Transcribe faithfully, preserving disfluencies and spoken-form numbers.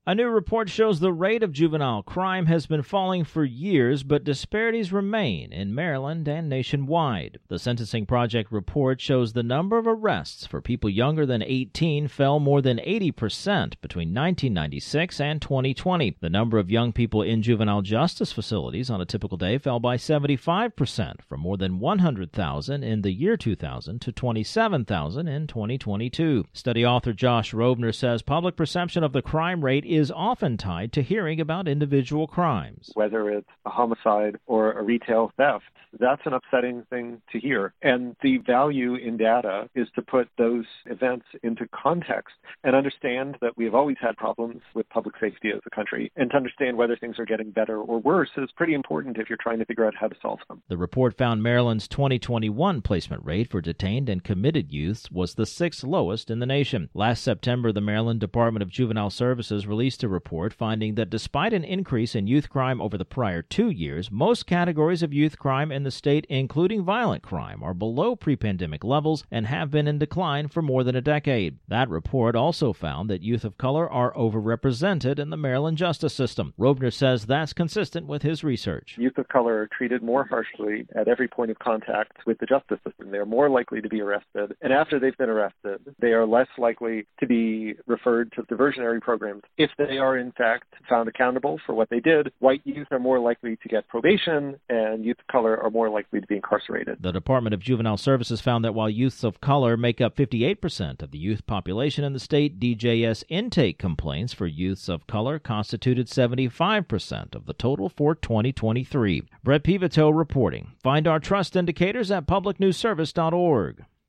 A new report shows the rate of juvenile crime has been falling for years, but disparities remain in Maryland and nationwide. The Sentencing Project report shows the number of arrests for people younger than eighteen fell more than eighty percent between nineteen ninety-six and twenty twenty. The number of young people in juvenile justice facilities on a typical day fell by seventy-five percent, from more than one hundred thousand in the year two thousand to twenty-seven thousand in twenty twenty-two. Study author Josh Rovner says public perception of the crime rate is often tied to hearing about individual crimes. Whether it's a homicide or a retail theft, that's an upsetting thing to hear. And the value in data is to put those events into context and understand that we have always had problems with public safety as a country. And to understand whether things are getting better or worse is pretty important if you're trying to figure out how to solve them. The report found Maryland's twenty twenty-one placement rate for detained and committed youths was the sixth lowest in the nation. Last September, the Maryland Department of Juvenile Services released a report finding that despite an increase in youth crime over the prior two years, most categories of youth crime in the state, including violent crime, are below pre-pandemic levels and have been in decline for more than a decade. That report also found that youth of color are overrepresented in the Maryland justice system. Rovner says that's consistent with his research. Youth of color are treated more harshly at every point of contact with the justice system. They're more likely to be arrested, and after they've been arrested, they are less likely to be referred to diversionary programs. If they are in fact found accountable for what they did, white youth are more likely to get probation, and youth of color are more likely to be incarcerated. The Department of Juvenile Services found that while youths of color make up fifty-eight percent of the youth population in the state, D J S intake complaints for youths of color constituted seventy-five percent of the total for twenty twenty-three. Brett Pivito reporting. Find our trust indicators at public news service dot org.